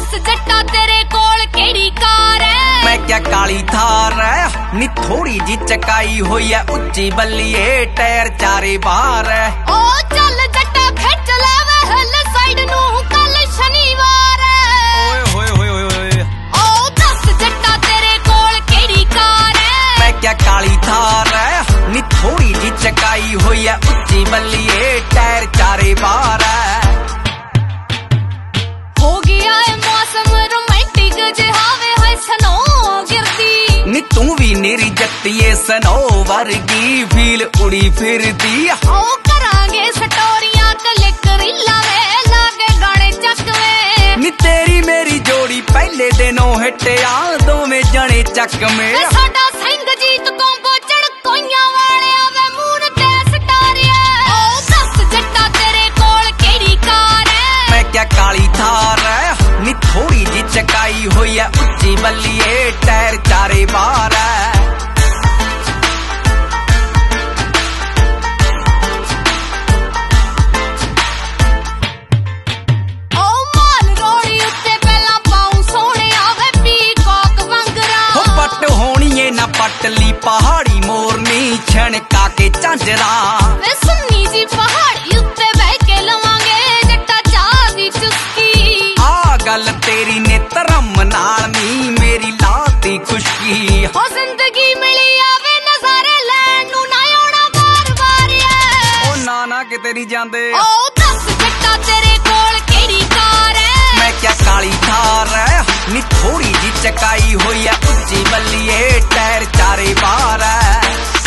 दस जट्टा तेरे कोल केड़ी कार है? मैं क्या काली थार है नी थोड़ी जी चकाई हुई है उच्ची बल्लिए टायर चारे बार है। ओ चल जट्टा खिच ले वे हिल साइड नू कल शनिवार है। ओए होए होए होए ओ दस जट्टा तेरे कोल केड़ी कार है? मैं क्या काली थार है नी थोड़ी जी चकाई हुई है उच्ची बल्लिए टायर चारे बार है। हो गया है मौसम रोमांटिक जहावे है सनो गिरती नी तू भी निरी जट्टिए सनो वर्गी फील उड़ी फिरती। ओ करांगे स्टोरियां क्लिक रीला वे लागे गाने चकवे नी तेरी मेरी जोड़ी पहले दिनों हिटिया दोवें जने चक में। साडा सिंह जीत कोंबो चढ़कोइयां वाले आवे मून ते सटारिया। ओ दस जट्टा तेरे कोल केड़ी कार है? मैं क्या काली थार है नी थोड़ी जी चकाई हुई है उच्ची बल्लिए टायर चारे बार है। ओ माल रोड़ी उत्ते पहला पाऊं सोने आवे पीकॉक वंगरा। हो पट होनी ना पटली पहाड़ी मोरनी छणका के झांजरा। वे सुन्नी जी पहाड़ी उत्ते बह के लवांगे जट्टा चाह दी चुस्की। आ गल तेरी ने धर्म नाल नी मेरी लाती खुशकी। हो जिंदगी मिली आवे नजारे लैन नू ना आउणा बार-बार ओ ना किते नहीं जांदे। ओ दस जट्टा तेरे कोल केड़ी कार है? मैं क्या काली थार है नी थोड़ी जी चकाई हुई है उच्ची बल्लिए टायर चारे बार है।